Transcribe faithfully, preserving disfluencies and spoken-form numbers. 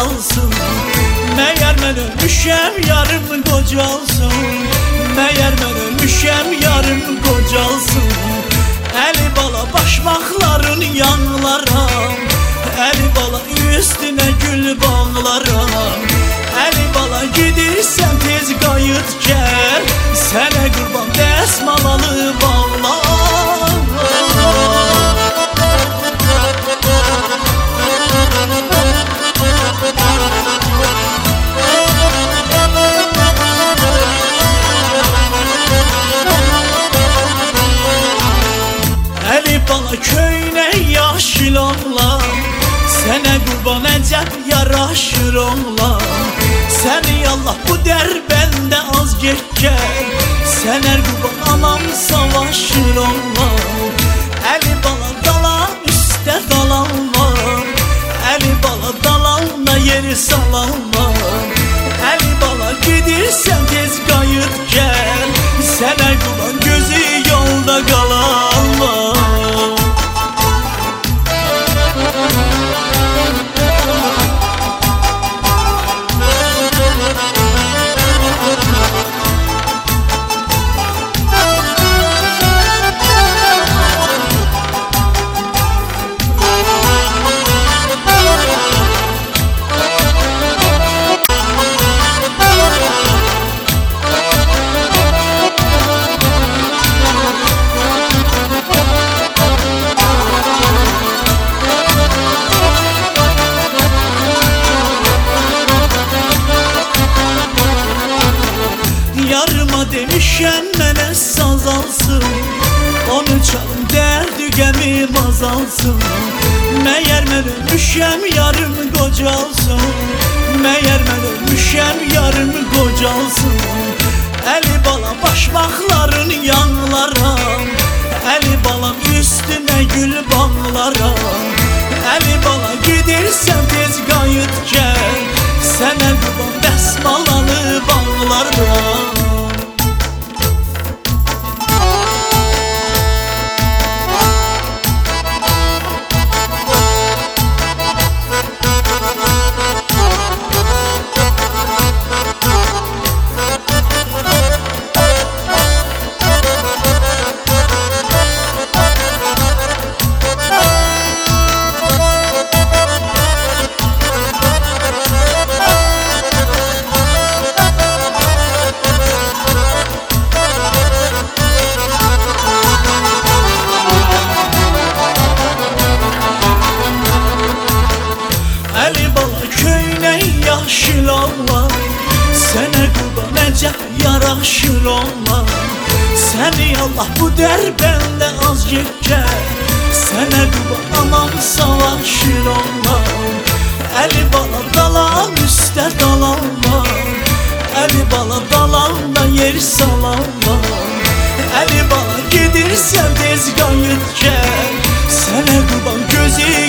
azalsın. Meğer mən ölmüşəm yarım qocalsın. Meğer mən ölmüşəm yarım qocalsın. Əli bala başmaqların yanlaram. Əli bala üstünə gül bağlaram. Əli bala gidirsən tez qayıt gəl. Sənə qurban dəsmalalı bağlar. Əli bala köynək yaşıl oğlan. Sənə qurban əcəb yaraşır oğlan. Səni Allah bu dərbəndə az get gəl. Sənə qurban anam savaşır oğlan. Əli bala dalan üstə dalan var. Əli bala dalanla yeri salan var. Əli bala gidirsən tez qayıt gəl. Sənə qurban gözü yolda qalan var. Yarıma demişəm mənə saz alsın. Onu çalım dərdi qəmim azalsın. Məyər mən ölmüşəm yarım qocalsın. Məyər mən ölmüşəm yarım qocalsın. Əli bala başmaqların yanlaram. Əli balam üstünə gül bağlaram. Əli bala gidirsən tez qayıt gəl. Sənə qurban dəsmalalı bağlaram. Əli bala köynək yaşıl oğlan. Sənə qurban əcəb yaraşır oğlan. Səni Allah bu dərbəndə az get gəl. Sənə qurban anam savaşır oğlan. Əli bala dalan üstə dalan var. Əli bala dalanla yer salan var. Əli bala gedirsən tez qayıt gəl. Sənə qurban gözü